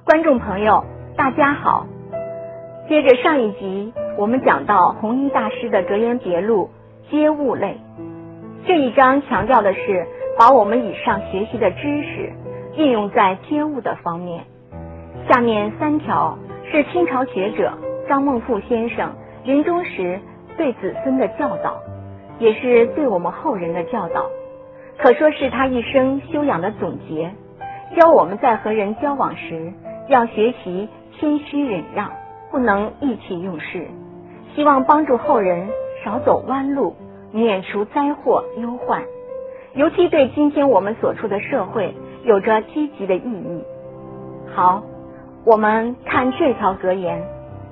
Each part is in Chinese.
观众朋友，大家好。接着上一集，我们讲到弘一大师的格言别录皆物类。这一章强调的是把我们以上学习的知识运用在皆物的方面。下面3条是清朝学者张孟馥先生临终时对子孙的教导，也是对我们后人的教导，可说是他一生修养的总结，教我们在和人交往时要学习谦虚忍让，不能意气用事，希望帮助后人少走弯路，免除灾祸忧患，尤其对今天我们所处的社会有着积极的意义。好，我们看这条格言。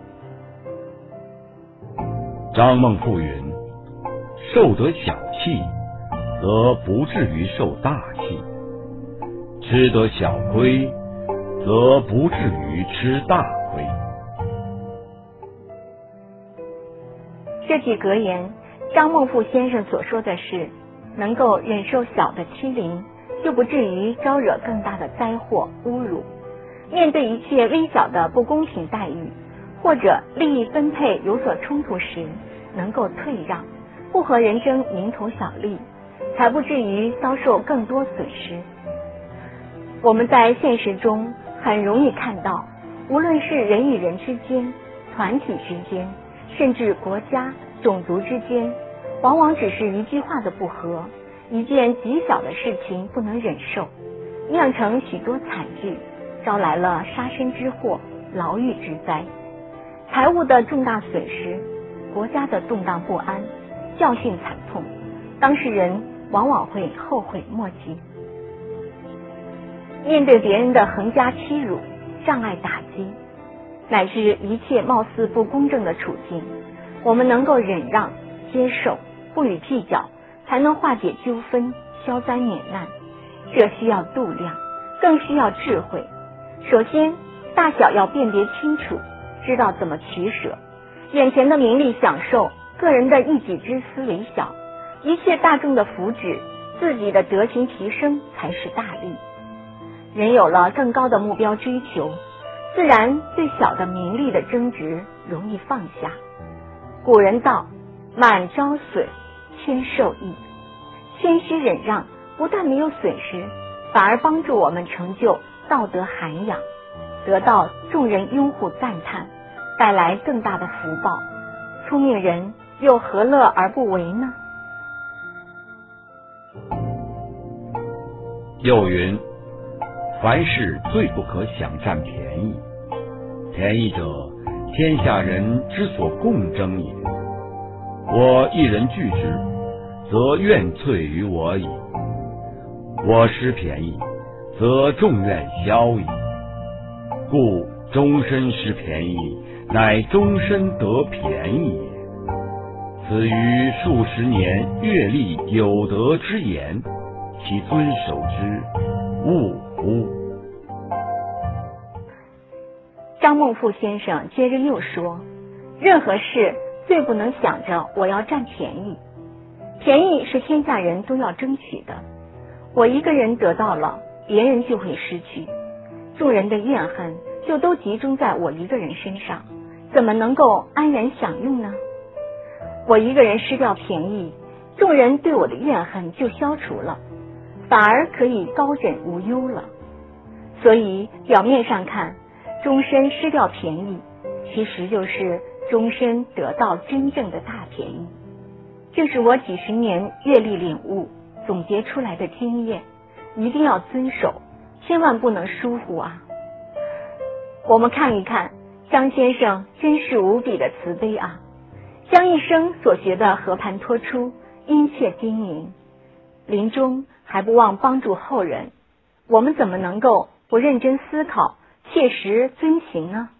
张孟馥云：受得小气，则不至于受大气；吃得小亏，则不至于吃大亏。 这句格言，张孟馥先生所说的是，能够忍受小的欺凌，就不至于招惹更大的灾祸侮辱。面对一切微小的不公平待遇，或者利益分配有所冲突时，能够退让，不和人争蝇头小利，才不至于遭受更多损失。我们在现实中很容易看到，无论是人与人之间、团体之间，甚至国家、种族之间，往往只是一句话的不合，一件极小的事情不能忍受，酿成许多惨剧，招来了杀身之祸、牢狱之灾，财物的重大损失，国家的动荡不安，教训惨痛，当事人往往会后悔莫及。面对别人的横加欺辱、障碍打击，乃至一切貌似不公正的处境，我们能够忍让、接受，不予计较，才能化解纠纷、消灾免难。这需要度量，更需要智慧。首先，大小要辨别清楚，知道怎么取舍。眼前的名利享受，个人的一己之私为小，一切大众的福祉，自己的德行提升才是大利。人有了更高的目标追求，自然对小的名利的争执容易放下。古人道：满招损，谦受益。谦虚忍让不但没有损失，反而帮助我们成就道德涵养，得到众人拥护赞叹，带来更大的福报。聪明人又何乐而不为呢？ 又云：凡事最不可想占便宜，便宜者，天下人之所共争也。我一人据之，则怨萃于我矣；我失便宜，则众怨消矣。故终身失便宜，乃终身得便宜也。此于数十年阅历有德之言，其遵守之，勿乎？ 张孟馥先生接着又说，任何事最不能想着我要占便宜，便宜是天下人都要争取的，我一个人得到了，别人就会失去，众人的怨恨就都集中在我一个人身上，怎么能够安然享用呢？我一个人失掉便宜，众人对我的怨恨就消除了，反而可以高枕无忧了。所以表面上看，终身失掉便宜，其实就是终身得到真正的大便宜。这是我几十年阅历领悟总结出来的经验，一定要遵守，千万不能疏忽啊！我们看一看，张先生真是无比的慈悲啊，将一生所学的和盘托出，殷切经营，临终还不忘帮助后人，我们怎么能够不认真思考，切实遵行呢？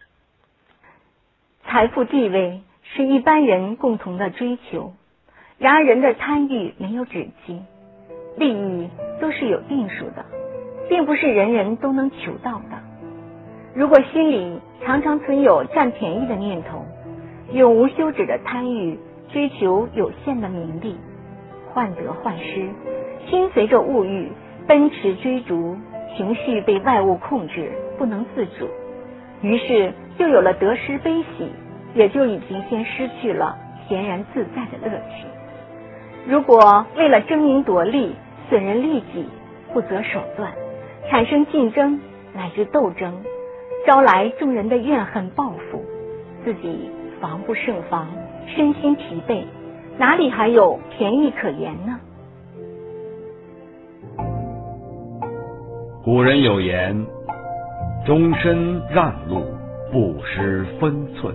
财富地位是一般人共同的追求，然而人的贪欲没有止境，利益都是有定数的，并不是人人都能求到的。如果心里常常存有占便宜的念头，永无休止的贪欲，追求有限的名利，患得患失，心随着物欲奔驰追逐， 情绪被外物控制，不能自主，于是就有了得失悲喜，也就已经先失去了恬然自在的乐趣。如果为了争名夺利，损人利己，不择手段，产生竞争乃至斗争，招来众人的怨恨报复，自己防不胜防，身心疲惫，哪里还有便宜可言呢？ 古人有言，终身让路，不失分寸。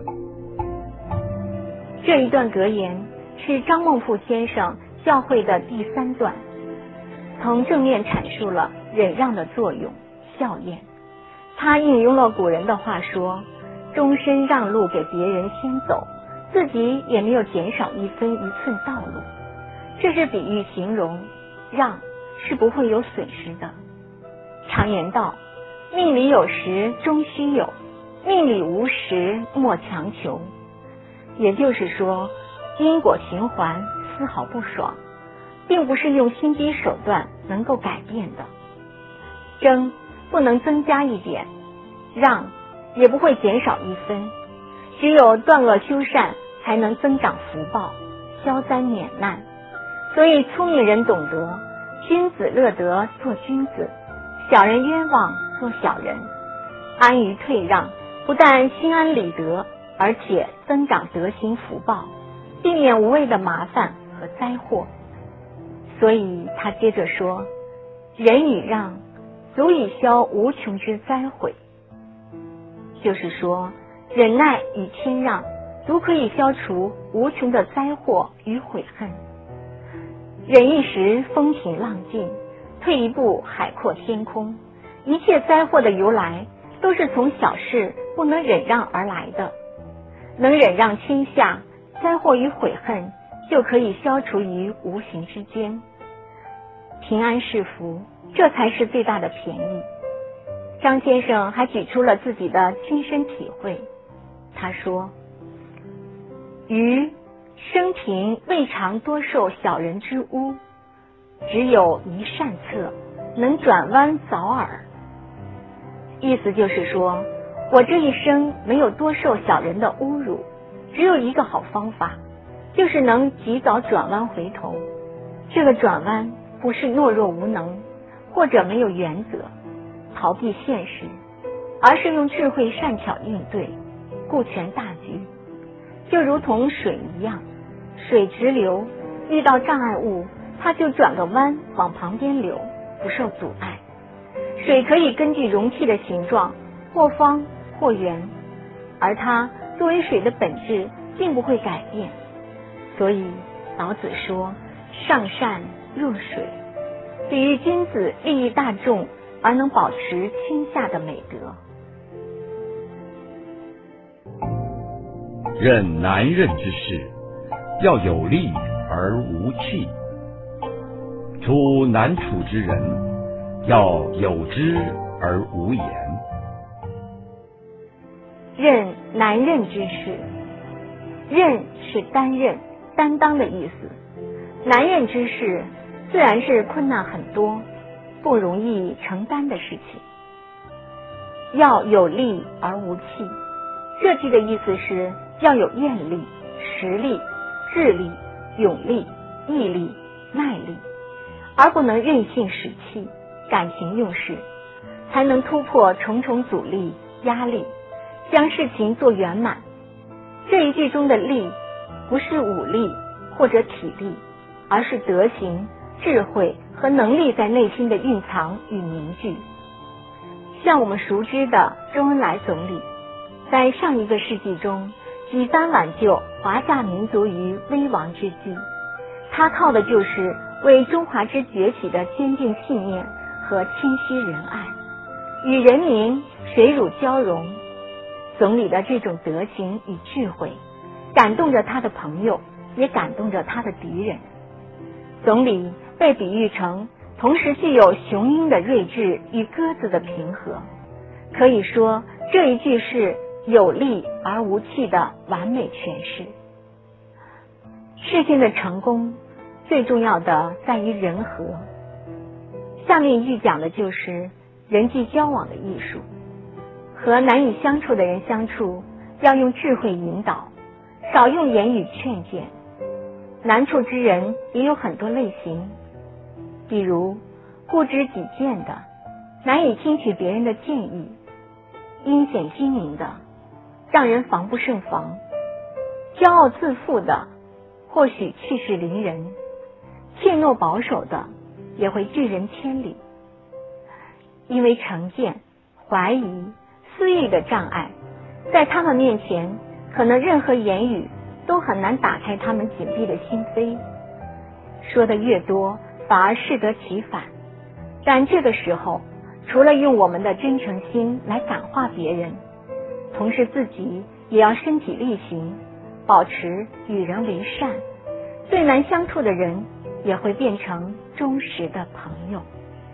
这一段格言是张孟馥先生教诲的第3段，从正面阐述了忍让的作用效验。他引用了古人的话说，终身让路给别人先走，自己也没有减少1分1寸道路。这是比喻形容让是不会有损失的。常言道，命里有时终须有，命里无时莫强求。也就是说，因果循环丝毫不爽，并不是用心机手段能够改变的。争不能增加1点，让也不会减少1分。只有断恶修善，才能增长福报，消灾免难。所以聪明人懂得，君子乐得做君子，小人冤枉做小人。安于退让，不但心安理得，而且增长德行福报，避免无谓的麻烦和灾祸。所以他接着说，忍与让足以消无穷之灾毁。就是说，忍耐与谦让足可以消除无穷的灾祸与悔恨。忍一时风平浪静，退一步海阔天空。一切灾祸的由来都是从小事不能忍让而来的。能忍让天下，灾祸与悔恨就可以消除于无形之间。平安是福，这才是最大的便宜。张先生还举出了自己的亲身体会。他说，余生平未尝多受小人之污，只有一善策，能转弯早耳。意思就是说，我这一生没有多受小人的侮辱，只有一个好方法，就是能及早转弯回头。这个转弯不是懦弱无能，或者没有原则，逃避现实，而是用智慧善巧应对，顾全大局。就如同水一样，水直流，遇到障碍物，它就转个弯往旁边流，不受阻碍。水可以根据容器的形状或方或圆，而它作为水的本质并不会改变。所以老子说，上善若水，比喻君子利益大众而能保持天下的美德。 任难任之事，要有力而无气；处难处之人，要有知而无言。 任难任之事，任是担任、担当的意思。难任之事自然是困难很多，不容易承担的事情。要有力而无气，这句的意思是要有愿力、实力、智力、勇力、毅力、耐力，而不能任性使气、感情用事，才能突破重重阻力、压力，将事情做圆满。这一句中的力不是武力或者体力，而是德行、智慧和能力在内心的蕴藏与凝聚。像我们熟知的周恩来总理，在上一个世纪中几番挽救华夏民族于危亡之际，他靠的就是为中华之崛起的坚定信念和谦虚仁爱，与人民水乳交融。总理的这种德行与智慧感动着他的朋友，也感动着他的敌人。总理被比喻成同时具有雄鹰的睿智与鸽子的平和，可以说这一句是有力而无气的完美诠释。事情的成功最重要的在于人和。下面一句讲的就是人际交往的艺术。和难以相处的人相处，要用智慧引导，少用言语劝谏。难处之人也有很多类型，比如固执己见的，难以听取别人的建议；阴险精明的，让人防不胜防；骄傲自负的，或许气势凌人；怯懦保守的，也会拒人千里。因为成见、怀疑、私欲的障碍，在他们面前，可能任何言语都很难打开他们紧闭的心扉。说的越多，反而适得其反。但这个时候，除了用我们的真诚心来感化别人，同时自己也要身体力行，保持与人为善。最难相处的人，也会变成忠实的朋友。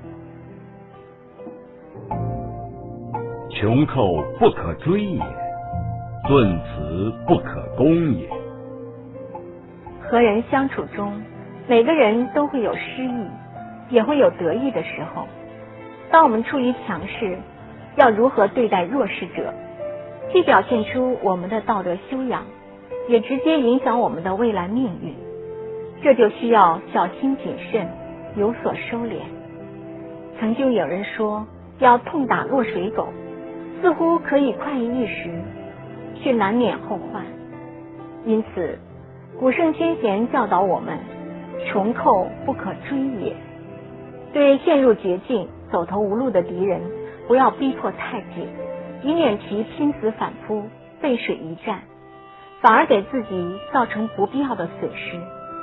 穷寇不可追也，顿辞不可攻也。 和人相处中，每个人都会有失意，也会有得意的时候。当我们处于强势，要如何对待弱势者，既表现出我们的道德修养，也直接影响我们的未来命运。这就需要小心谨慎，有所收敛。曾经有人说，要痛打落水狗，似乎可以快意一时，却难免后患。因此，古圣先贤教导我们，穷寇不可追也。对陷入绝境、走投无路的敌人，不要逼迫太紧，以免其拼死反扑、背水一战，反而给自己造成不必要的损失。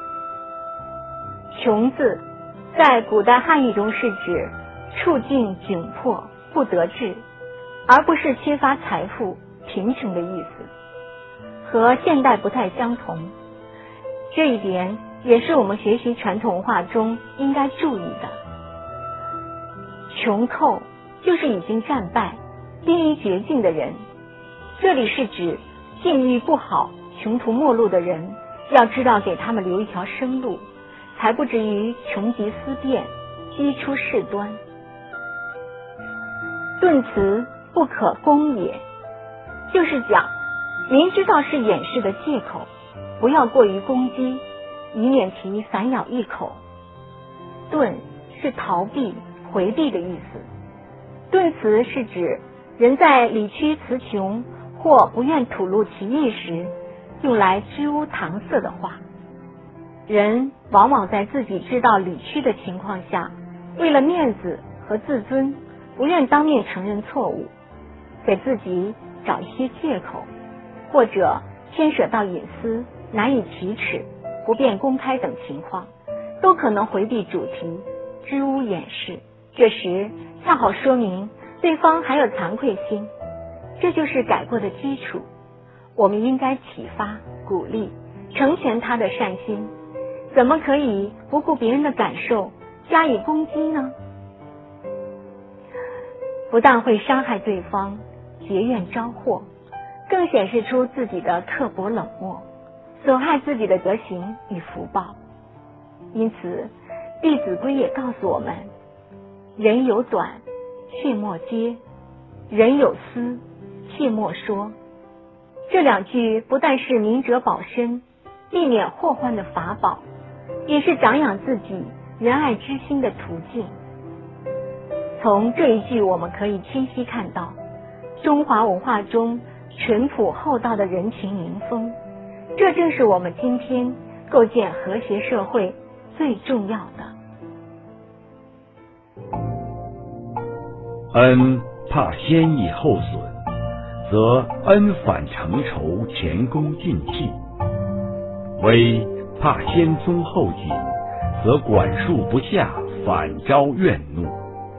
穷字在古代汉语中是指处境窘迫、不得志，而不是缺乏财富、贫穷的意思，和现代不太相同。这一点也是我们学习传统文化中应该注意的。穷寇就是已经战败、濒临绝境的人，这里是指境遇不好、穷途末路的人，要知道给他们留一条生路，才不至于穷极思变，激出事端。顿辞不可攻也，就是讲明知道是掩饰的借口，不要过于攻击，以免其反咬一口。遁是逃避、回避的意思。遁辞是指人在理屈词穷或不愿吐露其意时，用来支吾搪塞的话。人往往在自己知道理屈的情况下，为了面子和自尊，不愿当面承认错误，给自己找一些借口，或者牵涉到隐私、难以启齿、不便公开等情况，都可能回避主题，支吾掩饰。这时恰好说明对方还有惭愧心，这就是改过的基础。我们应该启发、鼓励、成全他的善心，怎么可以不顾别人的感受加以攻击呢？不但会伤害对方，结怨招祸，更显示出自己的刻薄冷漠，损害自己的德行与福报。因此，《弟子规》也告诉我们，人有短，切莫揭；人有私，切莫说。这两句不但是明哲保身、避免祸患的法宝，也是长养自己仁爱之心的途径。从这一句我们可以清晰看到，中华文化中淳朴厚道的人情民风，这正是我们今天构建和谐社会最重要的。 恩怕先抑后损，则恩反成仇，前功尽弃；威怕先松后紧，则管束不下，反招怨怒。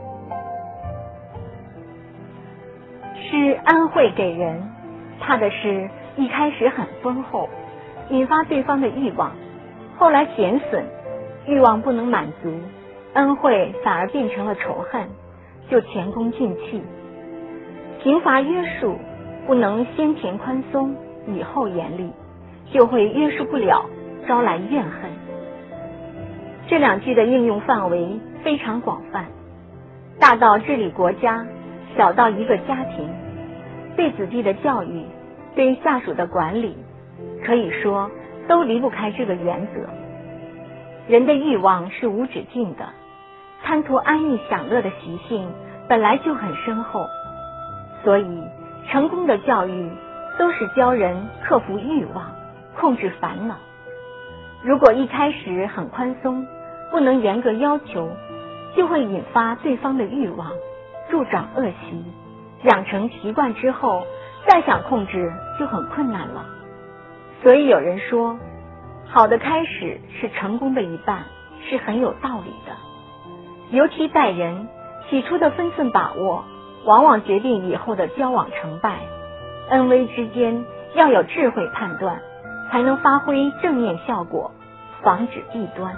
施恩惠给人，怕的是一开始很丰厚，引发对方的欲望，后来减损，欲望不能满足，恩惠反而变成了仇恨，就前功尽弃。刑罚约束不能先前宽松，以后严厉，就会约束不了，招来怨恨。这两句的应用范围非常广泛， 大到治理国家，小到一个家庭，对子弟的教育，对下属的管理，可以说都离不开这个原则。人的欲望是无止境的，贪图安逸享乐的习性本来就很深厚，所以成功的教育都是教人克服欲望，控制烦恼。如果一开始很宽松，不能严格要求，就会引发对方的欲望，助长恶习，养成习惯之后，再想控制就很困难了。所以有人说，好的开始是成功的一半，是很有道理的。尤其待人，起初的分寸把握，往往决定以后的交往成败。恩威之间要有智慧判断，才能发挥正面效果，防止弊端。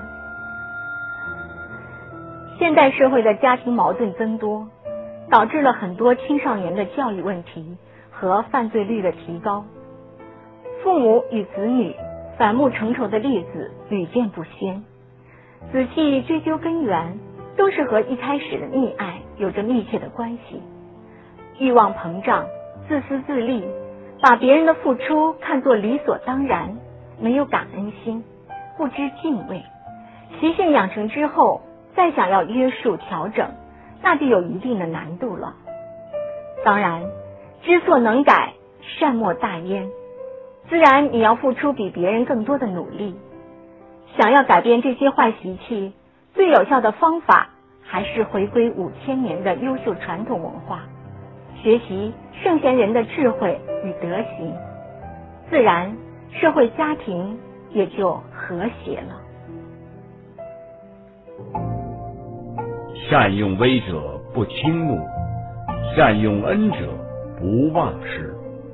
现代社会的家庭矛盾增多，导致了很多青少年的教育问题和犯罪率的提高。父母与子女反目成仇的例子屡见不鲜。仔细追究根源，都是和一开始的溺爱有着密切的关系。欲望膨胀，自私自利，把别人的付出看作理所当然，没有感恩心，不知敬畏。习性养成之后，再想要约束调整，那就有一定的难度了。当然，知错能改，善莫大焉，自然你要付出比别人更多的努力。想要改变这些坏习气，最有效的方法还是回归5000年的优秀传统文化，学习圣贤人的智慧与德行，自然社会家庭也就和谐了。 善用威者不轻怒，善用恩者不忘失。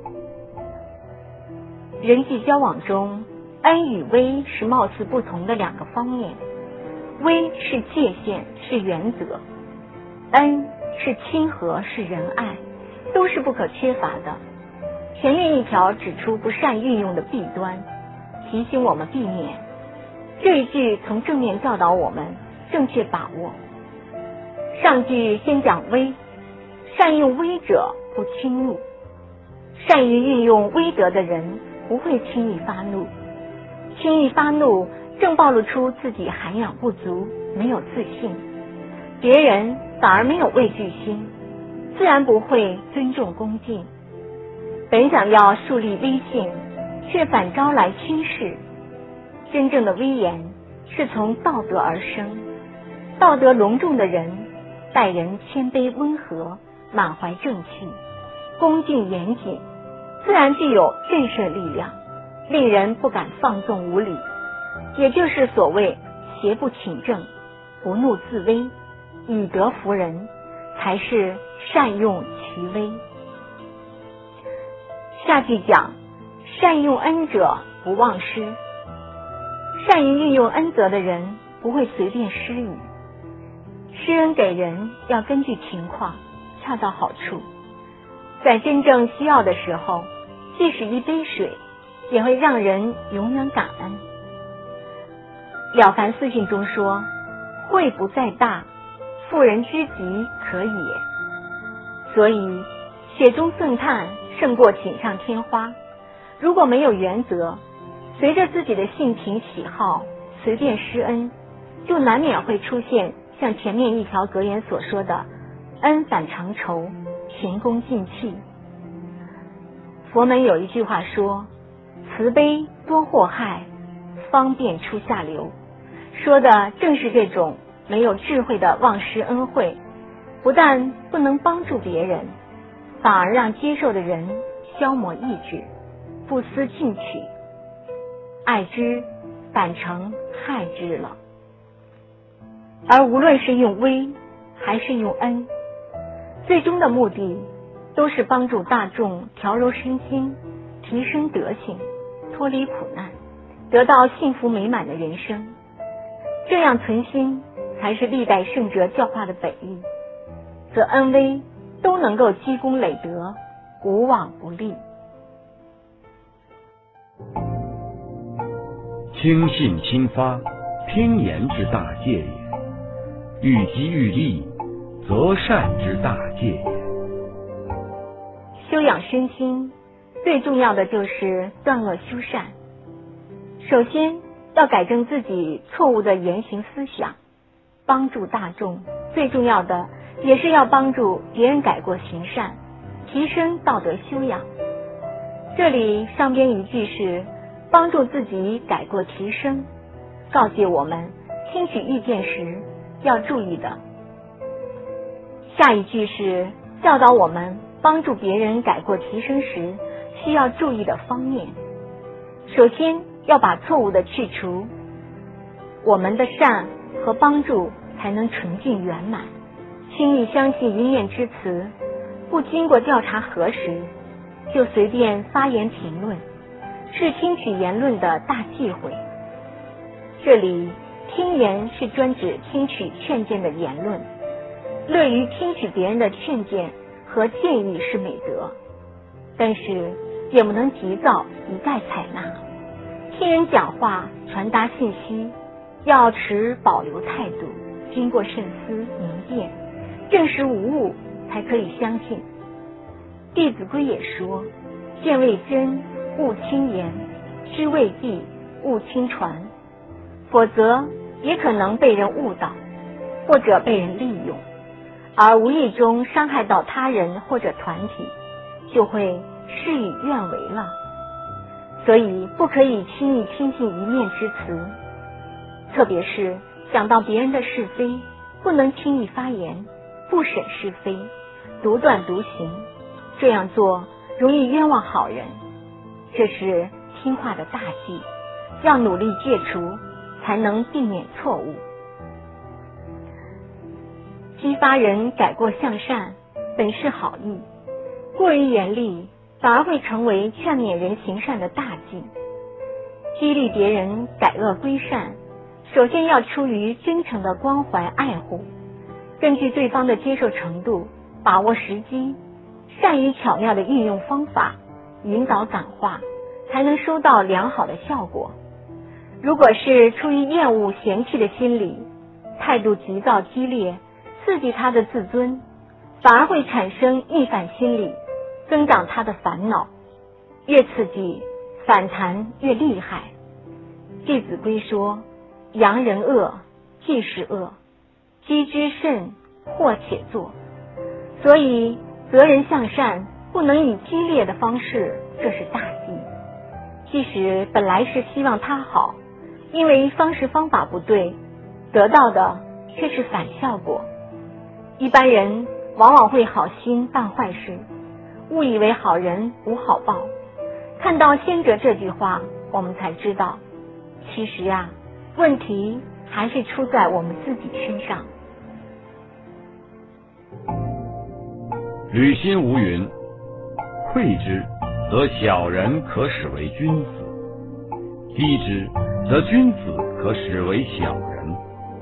人际交往中，恩与威是貌似不同的两个方面。威是界限，是原则；恩是亲和，是仁爱，都是不可缺乏的。前面一条指出不善运用的弊端，提醒我们避免。这一句从正面教导我们正确把握。上句先讲威，善用威者不轻怒。善于运用威德的人不会轻易发怒，轻易发怒正暴露出自己涵养不足，没有自信，别人反而没有畏惧心，自然不会尊重恭敬。本想要树立威信，却反招来轻视。真正的威严是从道德而生，道德隆重的人，待人谦卑温和，满怀正气，恭敬严谨，自然具有震慑力量，令人不敢放纵无礼。也就是所谓邪不请正，不怒自威，以德服人，才是善用其威。下句讲，善用恩者不忘失。善于运用恩泽的人不会随便施予，施恩给人要根据情况，恰到好处。在真正需要的时候，即使一杯水，也会让人永远感恩。了凡四训中说，惠不在大，妇人之急可也。所以雪中送炭胜过锦上添花。如果没有原则，随着自己的性情喜好随便施恩，就难免会出现像前面一条格言所说的恩反长仇，前功尽弃。佛门有一句话说，慈悲多祸害，方便出下流，说的正是这种没有智慧的忘施恩惠，不但不能帮助别人，反而让接受的人消磨意志，不思进取，爱之反成害之了。而无论是用威还是用恩，最终的目的都是帮助大众调柔身心，提升德行，脱离苦难，得到幸福美满的人生。这样存心才是历代圣哲教化的本意，则恩威都能够积功累德，无往不利。 轻信轻发，听言之大戒也。愈积愈利， 择善之大戒也。 修养身心，最重要的就是断恶修善。首先要改正自己错误的言行思想，帮助大众，最重要的也是要帮助别人改过行善，提升道德修养。这里上边一句是帮助自己改过提升，告诫我们听取意见时要注意的。下一句是教导我们帮助别人改过提升时需要注意的方面。首先要把错误的去除，我们的善和帮助才能纯净圆满。轻易相信一面之词，不经过调查核实就随便发言评论，是听取言论的大忌讳。这里听言是专指听取劝谏的言论，乐于听取别人的劝谏和建议是美德，但是也不能急躁一概采纳。听人讲话传达信息要持保留态度，经过慎思明辨，证实无误才可以相信。弟子规也说，见未真勿轻言，知未必勿轻传，否则也可能被人误导，或者被人利用，而无意中伤害到他人或者团体，就会事与愿违了。所以不可以轻易听信一面之词，特别是讲到别人的是非，不能轻易发言，不审是非，独断独行，这样做容易冤枉好人，这是听话的大忌，要努力戒除，才能避免错误。激发人改过向善，本是好意，过于严厉反而会成为劝勉人行善的大忌。激励别人改恶归善，首先要出于真诚的关怀爱护，根据对方的接受程度，把握时机，善于巧妙的运用方法，引导感化，才能收到良好的效果。如果是出于厌恶嫌弃的心理，态度急躁激烈，刺激他的自尊，反而会产生逆反心理，增长他的烦恼，越刺激反弹越厉害。弟子规说，扬人恶即是恶，激之甚或且作。所以责人向善不能以激烈的方式，这是大忌。即使本来是希望他好，因为方式方法不对，得到的却是反效果。一般人往往会好心办坏事，误以为好人无好报。看到先者这句话，我们才知道，其实啊，问题还是出在我们自己身上。 吕心无云：馈之，则小人可使为君子；击之，则君子可使为小人。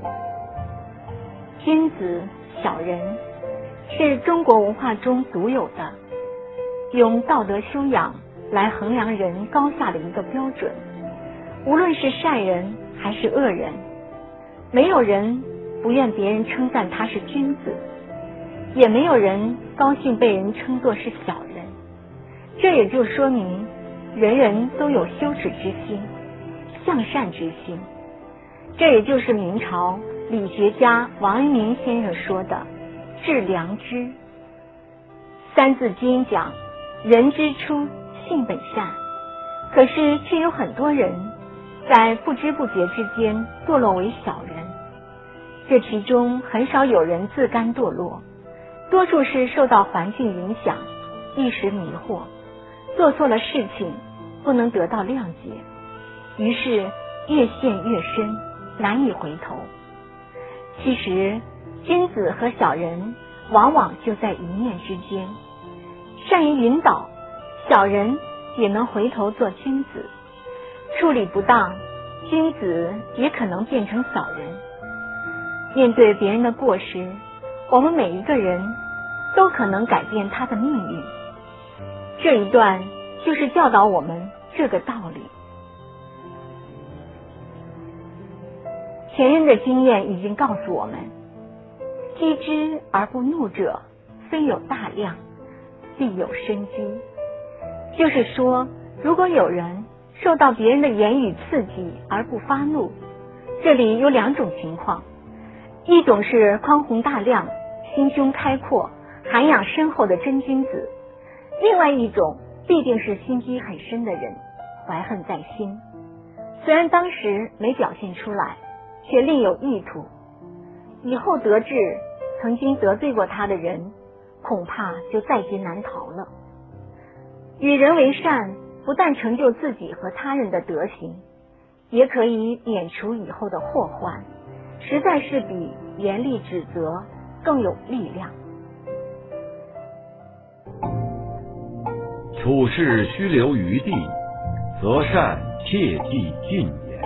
君子、小人是中国文化中独有的，用道德修养来衡量人高下的一个标准。无论是善人还是恶人，没有人不愿别人称赞他是君子，也没有人高兴被人称作是小人。这也就说明人人都有羞耻之心，向善之心。这也就是明朝理学家王阳明先生说的致良知。三字经讲，人之初性本善，可是却有很多人在不知不觉之间堕落为小人。这其中很少有人自甘堕落，多数是受到环境影响，一时迷惑，做错了事情不能得到谅解，于是越陷越深，难以回头。其实君子和小人往往就在一念之间，善于引导，小人也能回头做君子。处理不当，君子也可能变成小人。面对别人的过失，我们每一个人都可能改变他的命运。这一段就是教导我们这个道理。前人的经验已经告诉我们， 击之而不怒者，非有大量，必有深机。就是说，如果有人受到别人的言语刺激而不发怒，这里有两种情况，一种是宽宏大量、心胸开阔、涵养深厚的真君子，另外一种必定是心机很深的人，怀恨在心，虽然当时没表现出来，却另有意图，以后得知曾经得罪过他的人，恐怕就在劫难逃了。与人为善，不但成就自己和他人的德行，也可以免除以后的祸患，实在是比严厉指责更有力量。 处事须留余地，择善切忌进言。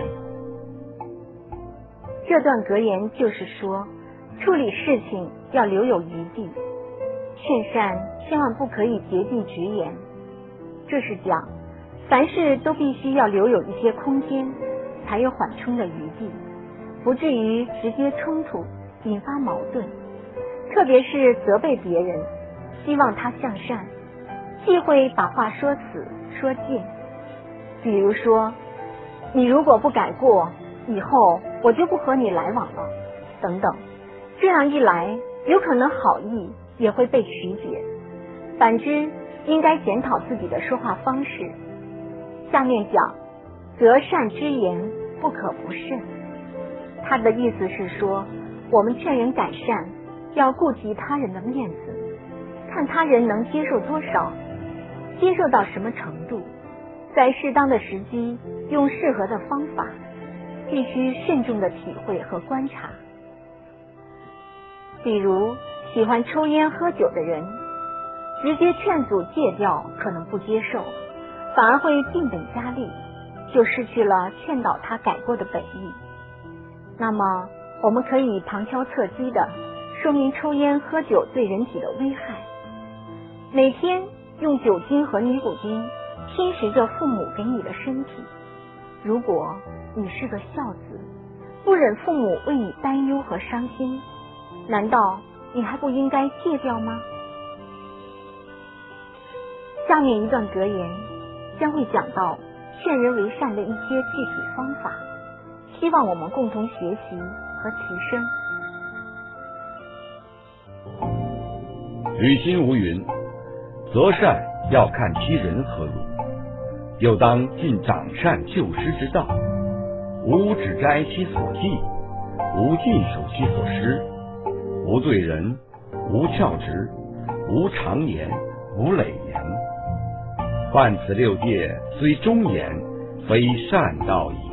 这段格言就是说，处理事情要留有余地，劝善千万不可以竭尽直言。这是讲凡事都必须要留有一些空间，才有缓冲的余地，不至于直接冲突，引发矛盾。特别是责备别人，希望他向善，忌讳把话说死说尽。比如说，你如果不改过，以后我就不和你来往了，等等。这样一来，有可能好意也会被曲解，反之应该检讨自己的说话方式。下面讲择善之言不可不慎，他的意思是说，我们劝人改善要顾及他人的面子，看他人能接受多少，接受到什么程度，在适当的时机用适合的方法，必须慎重的体会和观察。比如喜欢抽烟喝酒的人，直接劝阻戒掉可能不接受，反而会变本加厉，就失去了劝导他改过的本意。那么我们可以旁敲侧击的说明抽烟喝酒对人体的危害，每天用酒精和尼古丁侵蚀着父母给你的身体，如果你是个孝子，不忍父母为你担忧和伤心，难道你还不应该戒掉吗？下面一段格言将会讲到劝人为善的一些具体方法，希望我们共同学习和提升。 吕心无云：择善要看其人何如，又当尽长善救失之道，无指摘其所记，无尽守其所失，无罪人，无翘直，无常言，无累言。犯此六戒，虽忠言，非善道矣。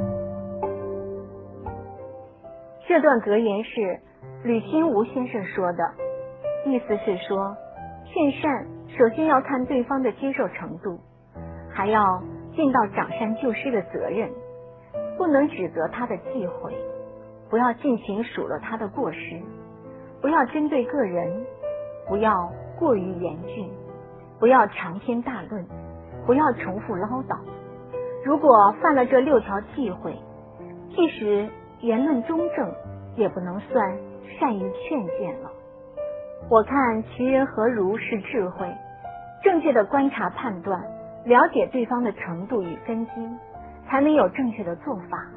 这段格言是吕心无先生说的，意思是说，劝善首先要看对方的接受程度，还要尽到长善救失的责任，不能指责他的忌讳，不要尽情数落他的过失，不要针对个人，不要过于严峻，不要长篇大论，不要重复唠叨。如果犯了这6条忌讳，即使言论中正，也不能算善于劝谏了。我看其人何如是智慧，正确的观察判断，了解对方的程度与根基，才能有正确的做法。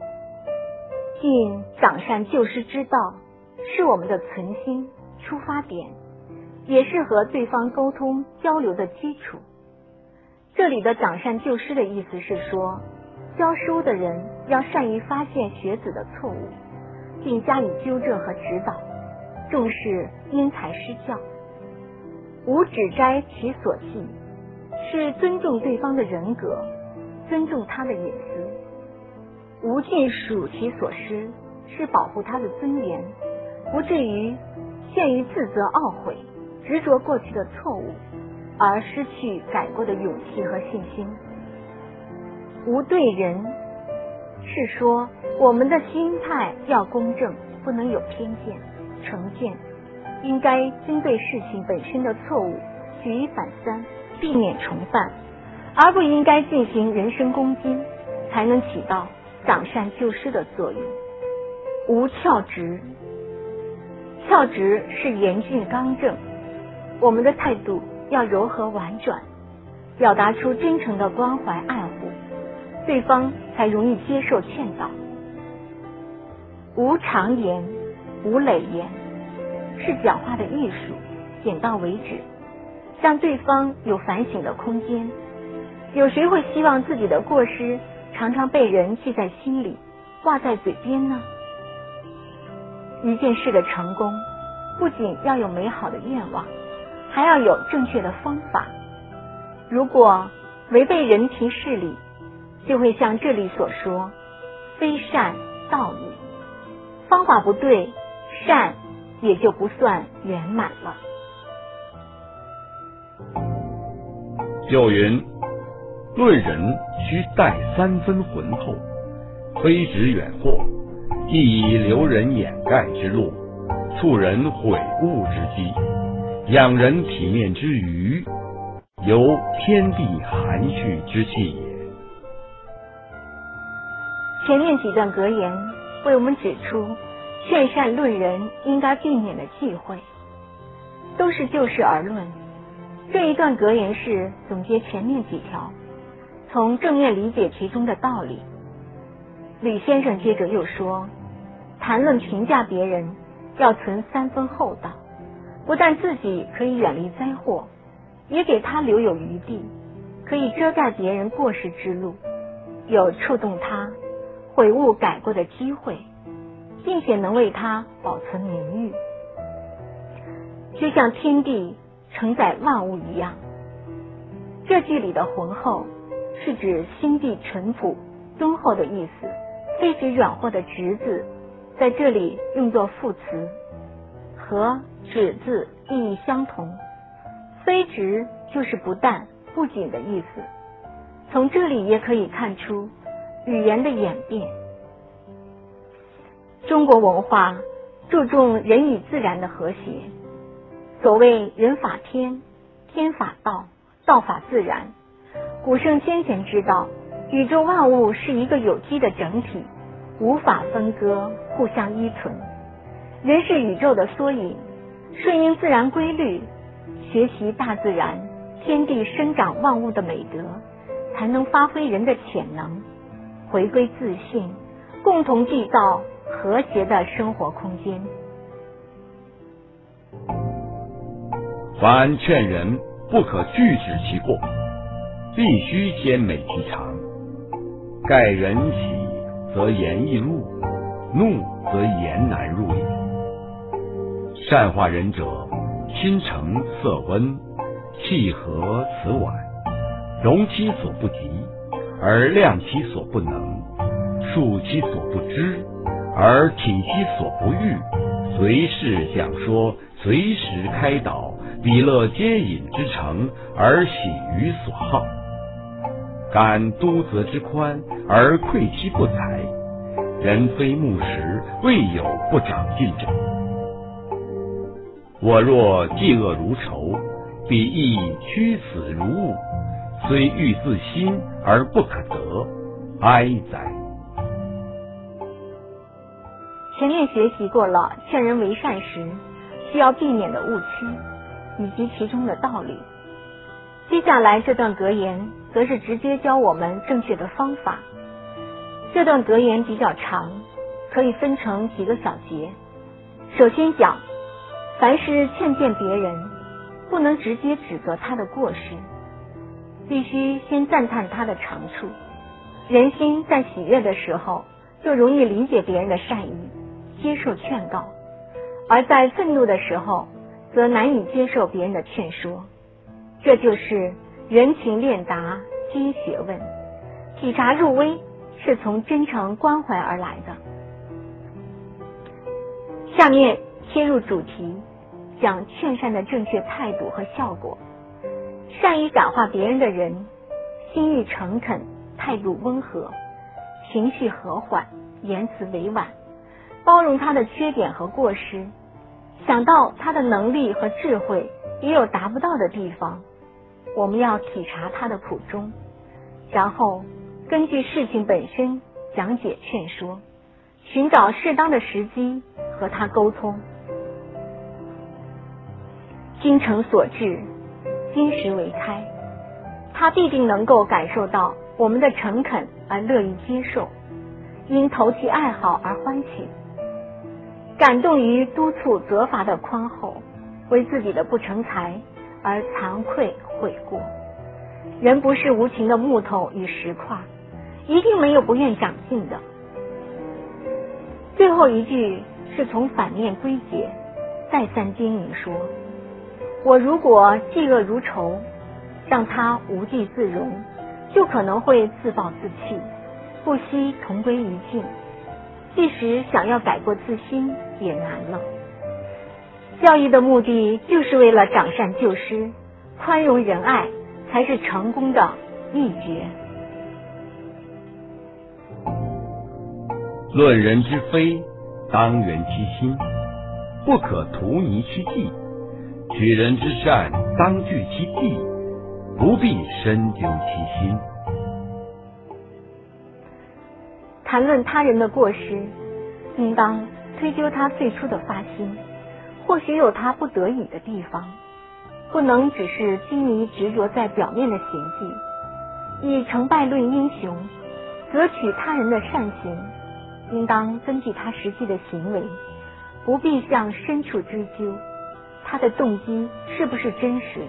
尽长善救失之道，是我们的存心出发点，也是和对方沟通交流的基础。这里的长善救失的意思是说，教书的人要善于发现学子的错误，并加以纠正和指导，重视因材施教。无指摘其所记，是尊重对方的人格，尊重他的隐私。无尽数其所失，是保护他的尊严，不至于陷于自责懊悔，执着过去的错误，而失去改过的勇气和信心。无对人，是说我们的心态要公正，不能有偏见、成见，应该针对事情本身的错误举一反三，避免重犯，而不应该进行人身攻击，才能起到长善救失的作用。无翘直， 俏直是严峻刚正，我们的态度要柔和婉转，表达出真诚的关怀爱护，对方才容易接受劝导。无常言，无累言，是讲话的艺术，点到为止，让对方有反省的空间。有谁会希望自己的过失常常被人记在心里，挂在嘴边呢？一件事的成功，不仅要有美好的愿望，还要有正确的方法。如果违背人情事理，就会像这里所说，非善道也。方法不对，善也就不算圆满了。 有云，论人须带3分浑厚，非止远祸，亦以留人掩盖之路，促人悔悟之机，养人体面之余，由天地含蓄之气也。 前面几段格言为我们指出劝善论人应该避免的忌讳，都是就事而论。这一段格言是总结前面几条，从正面理解其中的道理。吕先生接着又说，谈论评价别人要存3分厚道，不但自己可以远离灾祸，也给他留有余地，可以遮盖别人过失之路，有触动他悔悟改过的机会，并且能为他保存名誉。就像天地承载万物一样，这句里的浑厚是指心地淳朴敦厚的意思，非指软和的直字在这里用作副词，和止字意义相同，非直就是不但不仅的意思。从这里也可以看出语言的演变。中国文化注重人与自然的和谐，所谓人法天，天法道，道法自然。古圣先贤知道，宇宙万物是一个有机的整体，无法分割，互相依存。人是宇宙的缩影，顺应自然规律，学习大自然天地生长万物的美德，才能发挥人的潜能，回归自信，共同缔造和谐的生活空间。 凡劝人不可拒止其过，必须先美其长。盖人喜则言易入，怒则言难入也。善化人者，心诚色温，气和辞婉，容其所不及，而量其所不能，述其所不知，而挺其所不欲，随事讲说，随时开导，彼乐皆隐之诚，而喜于所好。敢督责之宽，而愧其不才，人非木石，未有不长进者。我若嫉恶如仇，彼亦屈死如晤，虽欲自心而不可得，哀哉！ 前面学习过了劝人为善时需要避免的误区以及其中的道理，接下来这段格言则是直接教我们正确的方法。这段格言比较长，可以分成几个小节。首先讲，凡是劝谏别人，不能直接指责他的过失，必须先赞叹他的长处。人心在喜悦的时候，就容易理解别人的善意，接受劝告；而在愤怒的时候，则难以接受别人的劝说。这就是人情练达皆学问，体察入微是从真诚关怀而来的。下面切入主题，讲劝善的正确态度和效果。善于感化别人的人，心意诚恳，态度温和，情绪和缓，言辞委婉，包容他的缺点和过失，想到他的能力和智慧也有达不到的地方，我们要体察他的苦衷，然后根据事情本身讲解劝说，寻找适当的时机和他沟通。 精诚所至，金石为开。他必定能够感受到我们的诚恳而乐意接受，因投其爱好而欢喜，感动于督促责罚的宽厚，为自己的不成才而惭愧悔过。人不是无情的木头与石块，一定没有不愿长进的。最后一句是从反面归结，再三叮咛说，我如果嫉恶如仇，让他无地自容，就可能会自暴自弃，不惜同归于尽，即使想要改过自新也难了。教育的目的就是为了长善救失，宽容仁爱才是成功的秘诀。 论人之非，当圆其心，不可图泥其技；取人之善，当据其地，不必深究其心。 谈论他人的过失，应当推究他最初的发心，或许有他不得已的地方，不能只是拘泥执着在表面的行迹。以成败论英雄，择取他人的善行，应当根据他实际的行为，不必向深处追究他的动机是不是真实。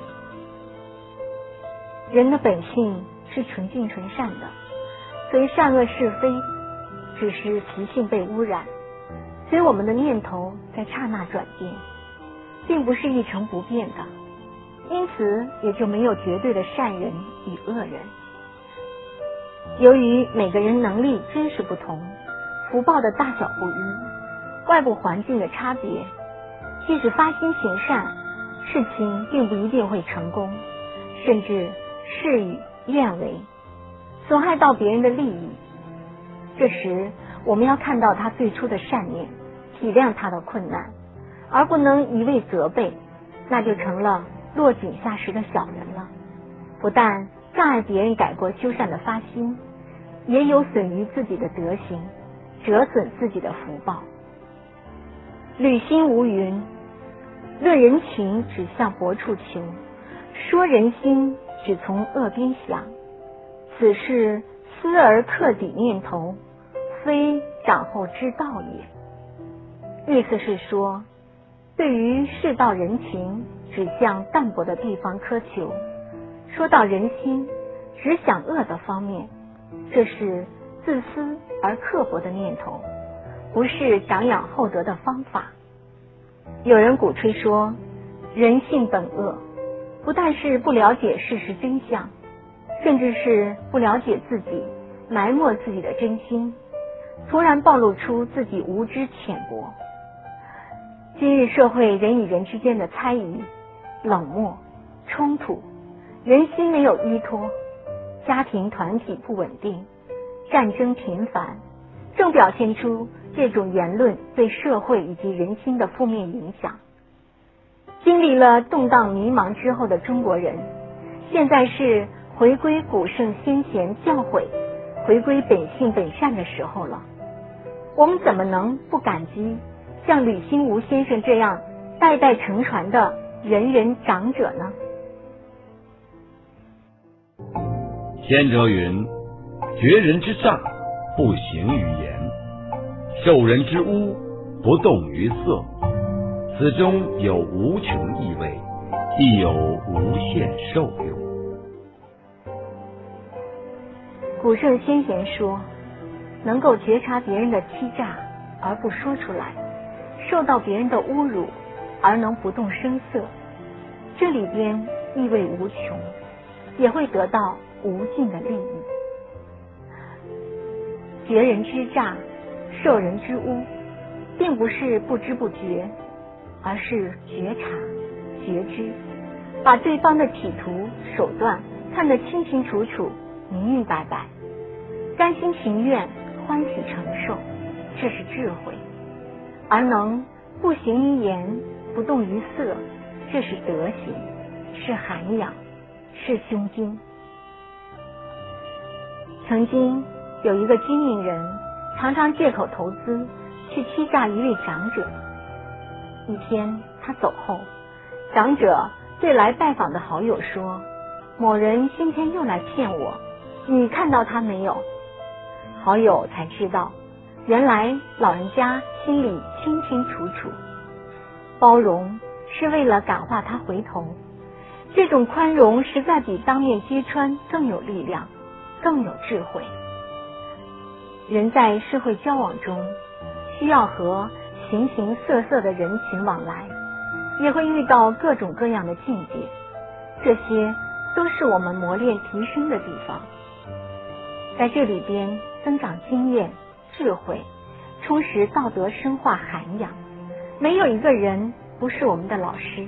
人的本性是纯净纯善的，所以善恶是非只是习性被污染，所以我们的念头在刹那转变，并不是一成不变的，因此也就没有绝对的善人与恶人。由于每个人能力真实不同，福报的大小不一，外部环境的差别，即使发心行善，事情并不一定会成功，甚至事与愿违，损害到别人的利益。这时我们要看到他最初的善念，体谅他的困难，而不能一味责备，那就成了落井下石的小人了。不但障碍别人改过修善的发心，也有损于自己的德行，折损自己的福报。履心无云，论人情只向薄处求，说人心只从恶边想，此事思而克己念头，非长后之道也。意思是说，对于世道人情只向淡薄的地方苛求，说到人心只想恶的方面，这是自私而刻薄的念头，不是长养厚德的方法。有人鼓吹说人性本恶，不但是不了解事实真相，甚至是不了解自己，埋没自己的真心，突然暴露出自己无知浅薄。今日社会人与人之间的猜疑、冷漠、冲突，人心没有依托，家庭团体不稳定，战争频繁，正表现出这种言论对社会以及人心的负面影响。经历了动荡迷茫之后的中国人，现在是回归古圣先贤教诲，回归本性本善的时候了。我们怎么能不感激像吕新吾先生这样代代承传的仁人长者呢？ 先哲云：绝人之诈，不行于言；受人之污，不动于色。此中有无穷意味，亦有无限受用。 古圣先贤说，能够觉察别人的欺诈而不说出来，受到别人的侮辱而能不动声色，这里边意味无穷，也会得到无尽的利益。觉人之诈，受人之污，并不是不知不觉，而是觉察、觉知，把对方的企图、手段看得清清楚楚、明明白白，甘心情愿、欢喜承受，这是智慧；而能不行于言、不动于色，这是德行，是涵养，是胸襟。曾经有一个精明人，常常借口投资去欺诈一位长者。一天他走后， 长者对来拜访的好友说，某人今天又来骗我，你看到他没有？好友才知道，原来老人家心里清清楚楚。包容是为了感化他回头，这种宽容实在比当面揭穿更有力量，更有智慧。人在社会交往中需要和形形色色的人群往来，也会遇到各种各样的境界，这些都是我们磨练提升的地方。在这里边增长经验、智慧，充实道德，深化涵养。没有一个人不是我们的老师。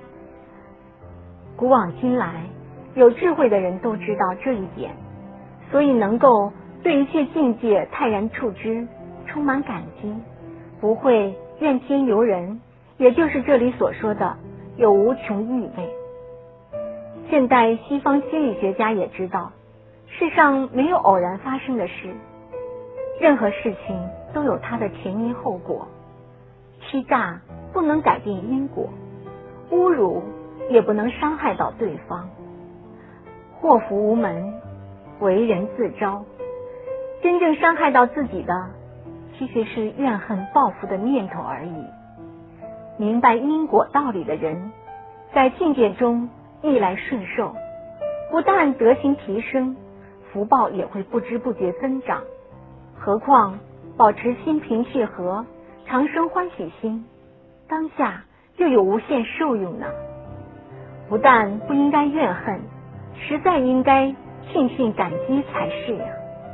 古往今来，有智慧的人都知道这一点，所以能够对一切境界泰然处之，充满感激，不会怨天尤人，也就是这里所说的有无穷意味。现代西方心理学家也知道，世上没有偶然发生的事，任何事情都有它的前因后果。欺诈不能改变因果，侮辱也不能伤害到对方。祸福无门，为人自招。真正伤害到自己的，其实是怨恨报复的念头而已。明白因果道理的人，在境界中逆来顺受，不但德行提升，福报也会不知不觉增长。何况保持心平气和，常生欢喜心，当下就有无限受用呢。不但不应该怨恨，实在应该庆幸感激才是呀。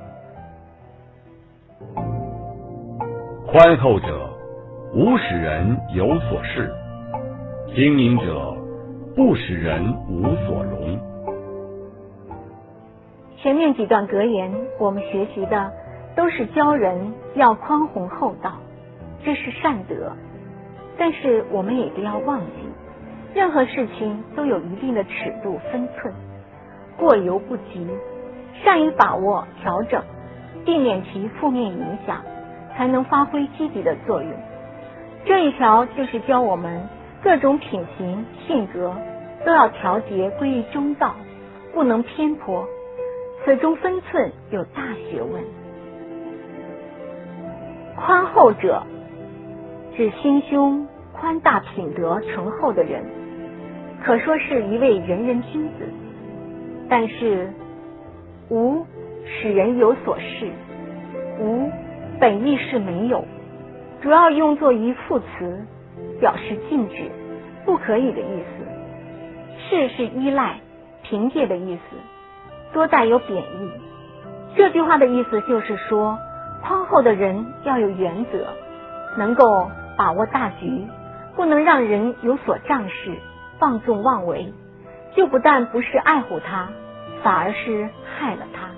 宽厚者无使人有所恃，精明者不使人无所容。 前面几段格言我们学习的都是教人要宽宏厚道，这是善德。但是我们也不要忘记，任何事情都有一定的尺度分寸，过犹不及，善于把握调整，避免其负面影响，才能发挥积极的作用。这一条就是教我们各种品行性格都要调节归于中道，不能偏颇，此中分寸有大学问。宽厚者指心胸宽大、品德醇厚的人，可说是一位仁人君子。但是无使人有所恃，无本意是没有，主要用作于副词，表示禁止、不可以的意思。恃是依赖、凭借的意思，多带有贬义。这句话的意思就是说，宽厚的人要有原则，能够把握大局，不能让人有所仗势、放纵妄为，就不但不是爱护他，反而是害了他。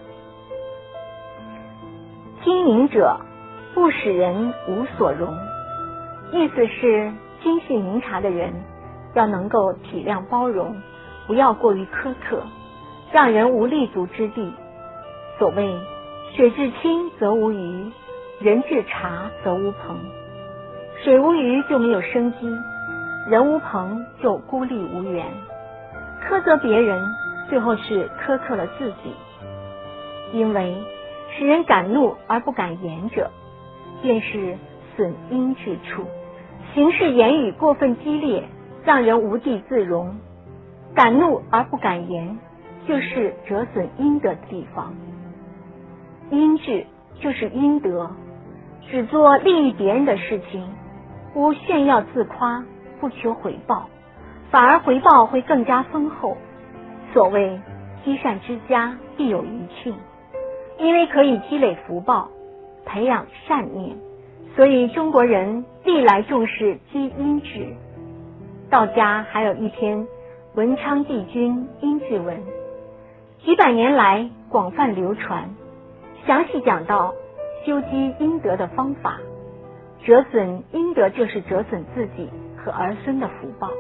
精明者不使人无所容，意思是精细明察的人要能够体谅包容，不要过于苛刻，让人无立足之地。所谓水至清则无鱼，人至察则无朋。水无鱼就没有生机，人无朋就孤立无援。苛责别人，最后是苛刻了自己。因为使人敢怒而不敢言者，便是损阴之处。行事言语过分激烈，让人无地自容。敢怒而不敢言，就是折损阴德的地方。阴质就是阴德，只做利益别人的事情，无炫耀自夸，不求回报，反而回报会更加丰厚。所谓积善之家必有余庆，因为可以积累福报，培养善念，所以中国人历来重视积阴质。道家还有一篇文昌帝君阴质文，几百年来广泛流传，详细讲到修积阴德的方法。折损阴德就是折损自己和儿孙的福报。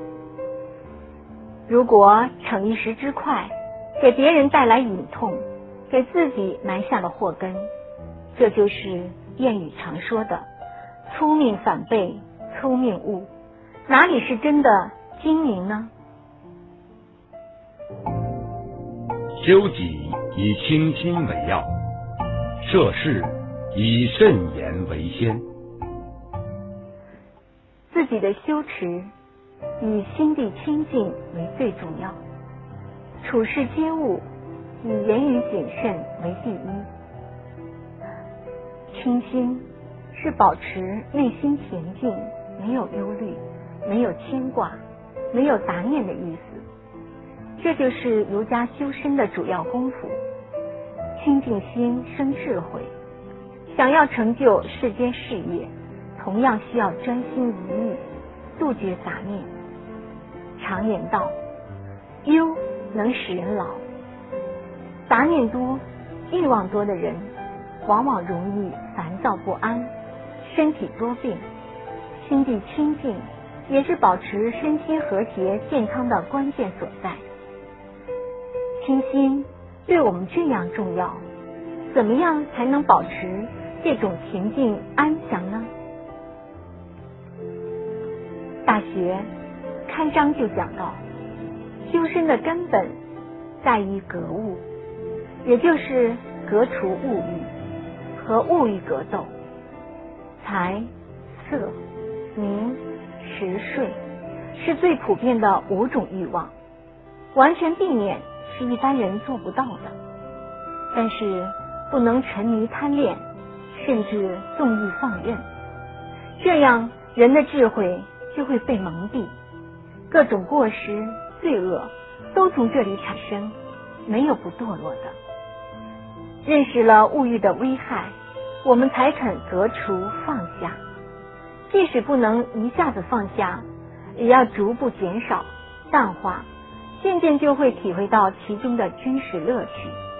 如果逞一时之快，给别人带来隐痛，给自己埋下了祸根，这就是谚语常说的粗命反被粗命误。哪里是真的精明呢？ 修己以清心为要，涉世以慎言为先。 自己的修持以心地清净为最重要，处事接物以言语谨慎为第一。清心是保持内心恬静，没有忧虑，没有牵挂，没有杂念的意思。这就是儒家修身的主要功夫。清净心生智慧，想要成就世间事业，同样需要专心一意，杜绝杂念。常言道，忧能使人老。杂念多、欲望多的人，往往容易烦躁不安，身体多病。心地清净也是保持身心和谐健康的关键所在。清心对我们这样重要，怎么样才能保持这种恬静安详呢？大学开章就讲到，修身的根本在于格物，也就是革除物欲，和物欲格斗。财、色、名、食、睡是最普遍的5种欲望，完全避免是一般人做不到的。但是不能沉迷贪恋，甚至纵欲放任，这样人的智慧就会被蒙蔽，各种过失、罪恶都从这里产生，没有不堕落的。认识了物欲的危害，我们才肯革除放下。即使不能一下子放下，也要逐步减少、淡化，渐渐就会体会到其中的真实乐趣。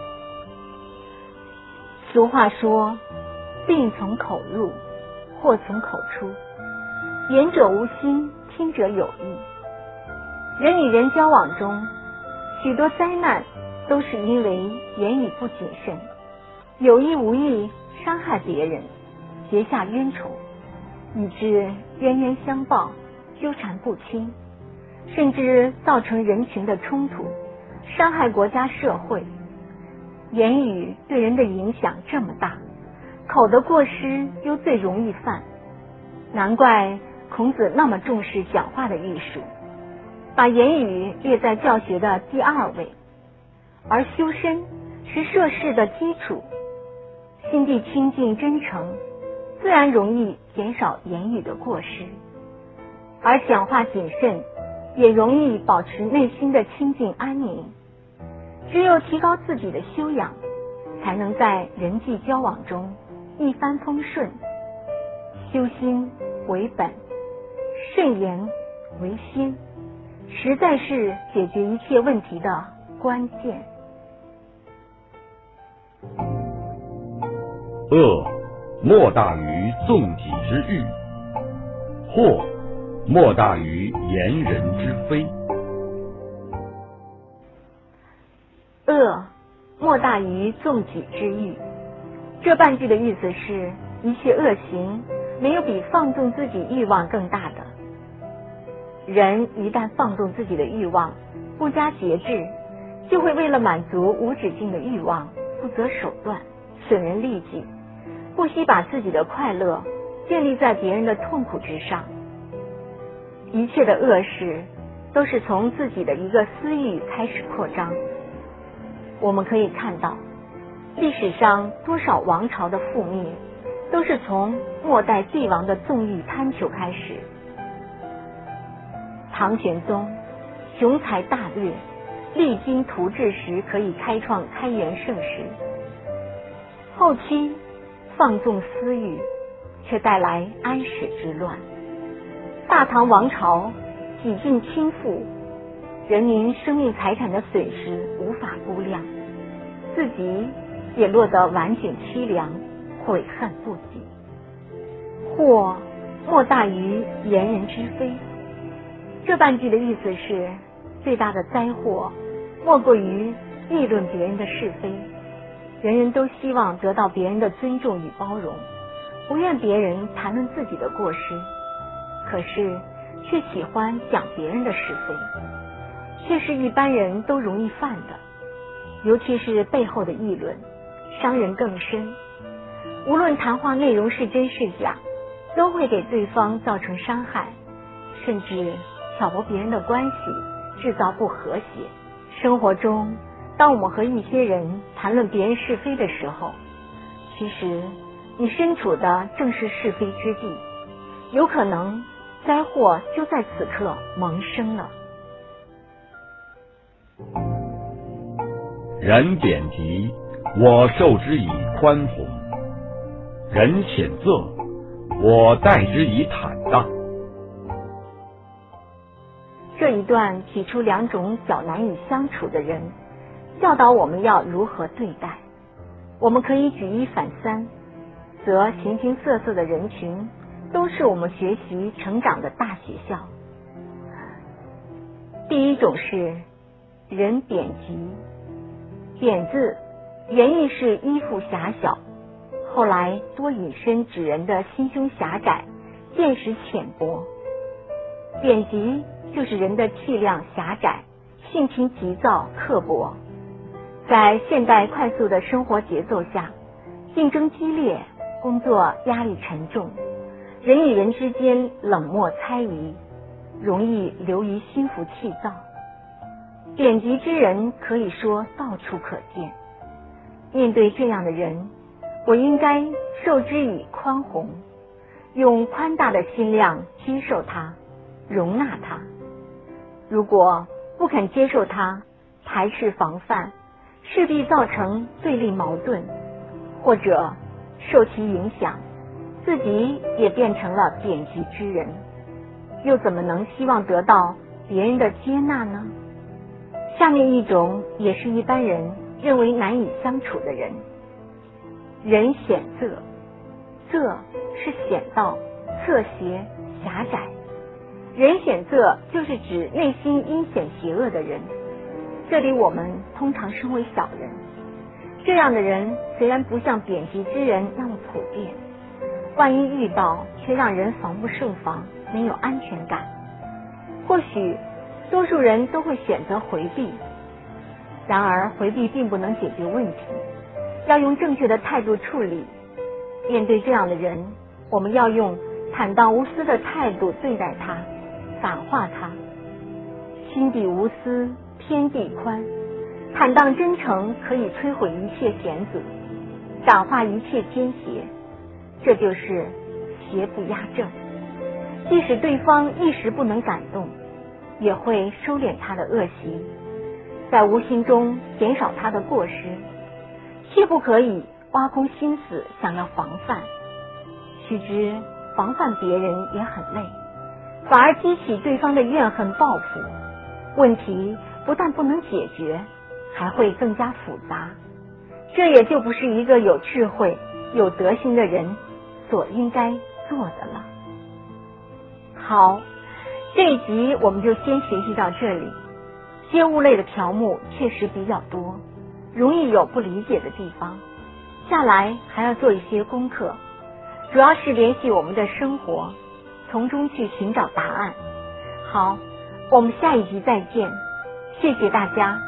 俗话说，病从口入，祸从口出。言者无心，听者有意。人与人交往中，许多灾难都是因为言语不谨慎，有意无意伤害别人，结下冤仇，以致冤冤相报，纠缠不清，甚至造成人群的冲突，伤害国家社会。言语对人的影响这么大，口的过失又最容易犯，难怪孔子那么重视讲话的艺术，把言语列在教学的第2位。而修身是涉世的基础，心地清净真诚，自然容易减少言语的过失，而讲话谨慎也容易保持内心的清净安宁。只有提高自己的修养，才能在人际交往中一帆风顺。修心为本，慎言为先，实在是解决一切问题的关键。 恶莫大于纵己之欲，祸莫大于言人之非。 恶莫大于纵己之欲，这半句的意思是，一切恶行没有比放纵自己欲望更大的。人一旦放纵自己的欲望，不加节制，就会为了满足无止境的欲望，不择手段，损人利己，不惜把自己的快乐建立在别人的痛苦之上。一切的恶事都是从自己的一个私欲开始扩张。我们可以看到，历史上多少王朝的覆灭，都是从末代帝王的纵欲贪求开始。唐玄宗雄才大略，励精图治时可以开创开元盛世，后期放纵私欲，却带来安史之乱。大唐王朝几近倾覆，人民生命财产的损失无法估量，自己也落得晚景凄凉，悔恨不己。祸莫大于言人之非，这半句的意思是，最大的灾祸莫过于议论别人的是非。人人都希望得到别人的尊重与包容，不愿别人谈论自己的过失。可是却喜欢讲别人的是非，却是一般人都容易犯的。尤其是背后的议论，伤人更深。无论谈话内容是真是假，都会给对方造成伤害，甚至挑拨别人的关系，制造不和谐。生活中，当我们和一些人谈论别人是非的时候，其实你身处的正是是非之地，有可能灾祸就在此刻萌生了。 人贬极，我受之以宽宏；人谴责，我待之以坦荡。 这一段提出两种较难以相处的人，教导我们要如何对待。我们可以举一反三，则形形色色的人群都是我们学习成长的大学校。第一种是人贬极。贬字原意是依附狭小，后来多引申指人的心胸狭窄，见识浅薄。贬极就是人的气量狭窄，性情急躁刻薄。在现代快速的生活节奏下，竞争激烈，工作压力沉重，人与人之间冷漠猜疑，容易流于心浮气躁。贬极之人可以说到处可见。面对这样的人，我应该受之以宽宏，用宽大的心量接受他，容纳他。如果不肯接受他，排斥防范，势必造成对立矛盾，或者受其影响，自己也变成了贬极之人，又怎么能希望得到别人的接纳呢？下面一种也是一般人认为难以相处的人，人显仄。仄是险道、侧斜、狭窄。人显仄就是指内心阴险邪恶的人，这里我们通常称为小人。这样的人虽然不像贬极之人那么普遍，万一遇到却让人防不胜防，没有安全感。或许多数人都会选择回避，然而回避并不能解决问题，要用正确的态度处理。面对这样的人，我们要用坦荡无私的态度对待他，感化他。心底无私，天地宽。坦荡真诚可以摧毁一切险阻，感化一切奸邪。这就是邪不压正。即使对方一时不能感动，也会收敛他的恶习，在无形中减少他的过失，切不可以挖空心思想要防范。须知防范别人也很累，反而激起对方的怨恨报复，问题不但不能解决，还会更加复杂。这也就不是一个有智慧、有德行的人所应该做的了。好，这一集我们就先学习到这里。接物类的条目确实比较多，容易有不理解的地方，下来还要做一些功课，主要是联系我们的生活，从中去寻找答案。好，我们下一集再见，谢谢大家。